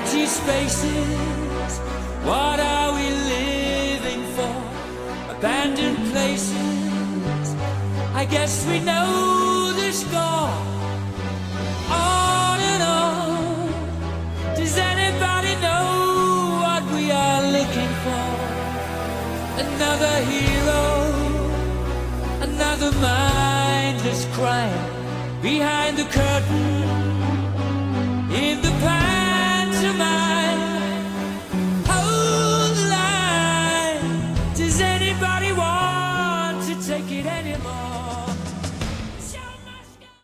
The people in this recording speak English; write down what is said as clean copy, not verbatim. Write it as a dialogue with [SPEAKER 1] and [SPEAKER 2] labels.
[SPEAKER 1] empty spaces. What are we living for? Abandoned places. I guess we know the score. On and on. Does anybody know what we are looking for? Another hero, another mindless crime behind the curtain in the past.